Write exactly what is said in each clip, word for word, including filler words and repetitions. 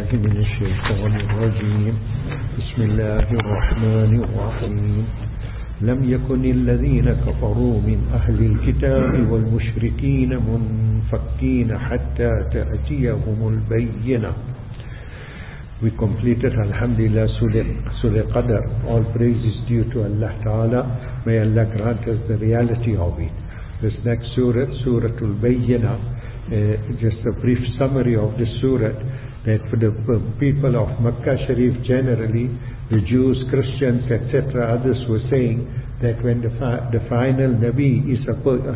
بالله من الشيطان الرجيم بسم الله الرحمن الرحيم لم يكن الذين كفروا من أهل الكتاب والمشركين منفكين حتى تأتيهم البينة. We completed Alhamdulillah Surah, Surah Qadr. All praise is due to Allah Ta'ala. May Allah grant us the reality of it. This next Surah, Surah Al-Bayyinah, uh, just a brief summary of this Surah, that for the people of Makkah Sharif generally, the Jews, Christians, et cetera, others were saying that when the, fi the final Nabi is,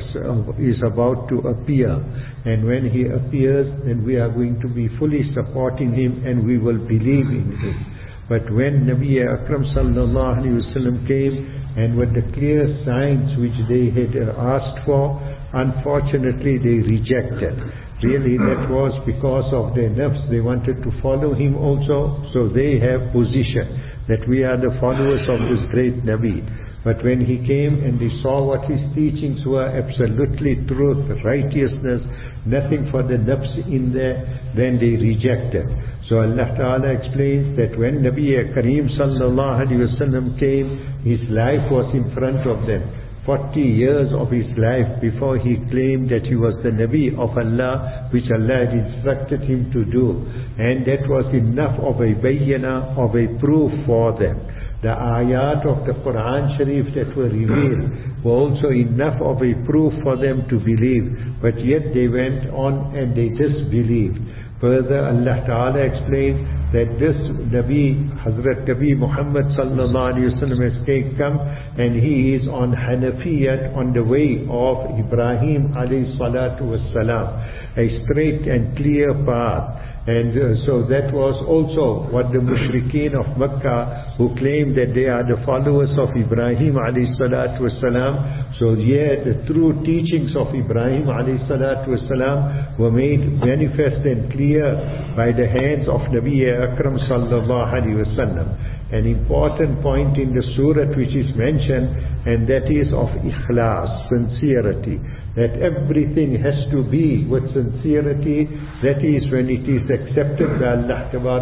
is about to appear, and when he appears, then we are going to be fully supporting him and we will believe in him. But when Nabi Akram sallallahu alayhi wa sallam came, and with the clear signs which they had asked for, unfortunately they rejected. Really, that was because of their nafs. They wanted to follow him also, so they have position that we are the followers of this great Nabi. But when he came and they saw what his teachings were, absolutely truth, righteousness, nothing for the nafs in there, then they rejected. So Allah Ta'ala explains that when Nabi Kareem sallallahu alayhi wa sallam came, his life was in front of them. forty years of his life before he claimed that he was the Nabi of Allah, which Allah had instructed him to do. And that was enough of a bayyana, of a proof for them. The ayat of the Quran Sharif that were revealed were also enough of a proof for them to believe. But yet they went on and they disbelieved. Further, Allah Ta'ala explains that this Nabi, Hazrat Nabi Muhammad sallallahu alayhi wa sallam has come, and he is on Hanafiyat, on the way of Ibrahim alayhi salatu wassalam, a straight and clear path. And uh, so that was also what the mushrikeen of Makkah, who claimed that they are the followers of Ibrahim alayhi salatu wassalam. So yeah, the true teachings of Ibrahim alayhi salatu wassalam were made manifest and clear by the hands of Nabi Akram sallallahu alayhi wasallam. An important point in the surah which is mentioned, and that is of ikhlas, sincerity. That everything has to be with sincerity. That is when it is accepted by Allah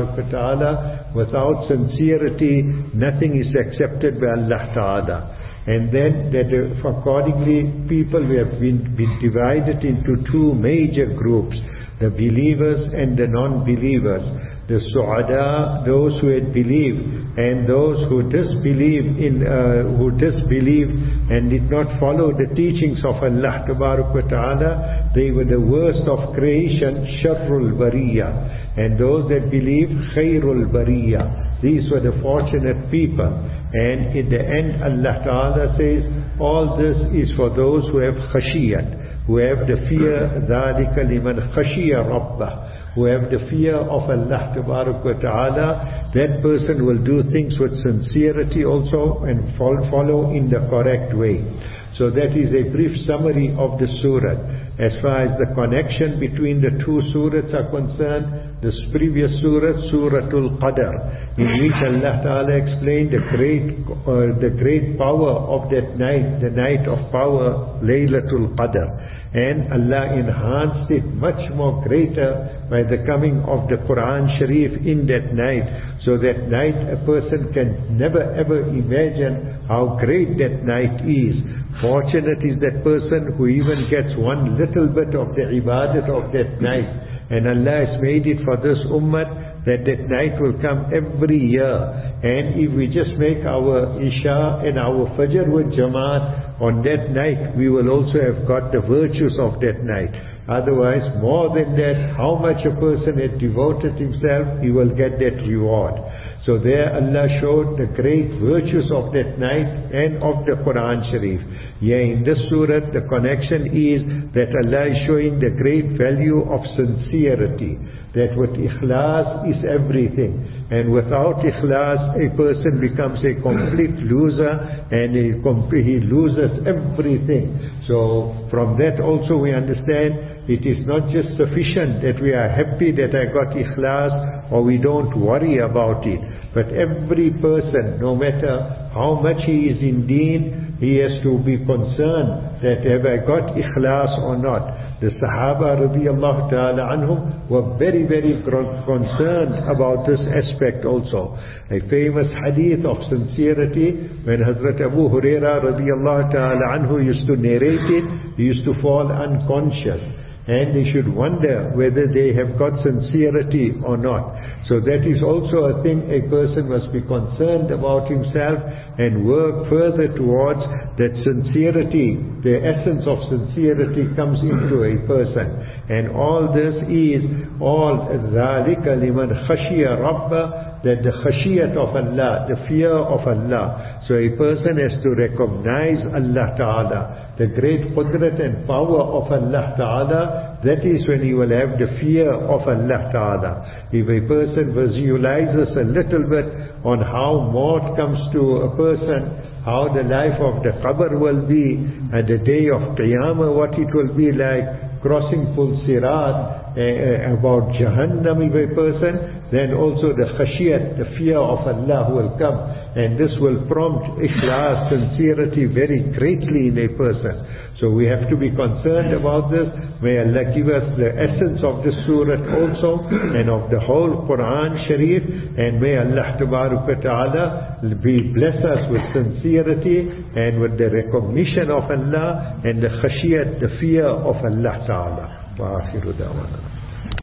Ta'ala. Without sincerity, nothing is accepted by Allah Ta'ala. And then that uh, accordingly people have been, been divided into two major groups, the believers and the non-believers. The su'ada, those who had believed, and those who disbelieve in, uh, who disbelieved and did not follow the teachings of Allah Ta'ala, they were the worst of creation, sharrul bariya. And those that believed, khairul bariya. These were the fortunate people. And in the end, Allah Ta'ala says, all this is for those who have khashiyat, who have the fear, ذَلِكَ لِمَنْ خَشِيَ رَبَّهُ, who have the fear of Allah Ta'ala. That person will do things with sincerity also and follow in the correct way. So that is a brief summary of the surah. As far as the connection between the two surahs are concerned, this previous surah, Suratul Qadr, in which Allah Ta'ala explained the great, uh, the great power of that night, the night of power, Laylatul Qadr. And Allah enhanced it much more greater by the coming of the Quran Sharif in that night. So that night a person can never ever imagine how great that night is. Fortunate is that person who even gets one little bit of the ibadat of that night. And Allah has made it for this ummah that that night will come every year. And if we just make our Isha and our Fajr with Jamaat on that night, we will also have got the virtues of that night. Otherwise, more than that, how much a person had devoted himself, he will get that reward. So there Allah showed the great virtues of that night and of the Quran Sharif. Yeah, in this surah the connection is that Allah is showing the great value of sincerity. That with ikhlas is everything. And without ikhlas, a person becomes a complete loser and he loses everything. So from that also we understand it is not just sufficient that we are happy that I got ikhlas or we don't worry about it. But every person, no matter how much he is in deen, he has to be concerned that have I got ikhlas or not. The Sahaba radiallahu ta'ala anhum were very, very concerned about this aspect also. A famous hadith of sincerity, when Hazrat Abu Huraira radiallahu ta'ala anhu used to narrate it, he used to fall unconscious. And they should wonder whether they have got sincerity or not. So that is also a thing a person must be concerned about himself and work further towards that sincerity. The essence of sincerity comes into a person. And all this is all ذَلِكَ لِمَنْ خَشِيَ رَبَّ, that the khashiyat of Allah, the fear of Allah. So a person has to recognize Allah Ta'ala, the great qudrat and power of Allah Ta'ala. That is when he will have the fear of Allah Ta'ala. If a person visualizes a little bit on how maut comes to a person, how the life of the qabr will be, and the day of Qiyamah, what it will be like, crossing full sirat, uh, about Jahannam if a person, then also the khashiyat, the fear of Allah will come, and this will prompt ikhlas, sincerity very greatly in a person. So we have to be concerned about this. May Allah give us the essence of this surah also, and of the whole Quran Sharif, and may Allah Tabaraka Ta'ala be bless us with sincerity and with the recognition of Allah and the khashiyat, the fear of Allah Ta'ala. Wa akhiru da'wana.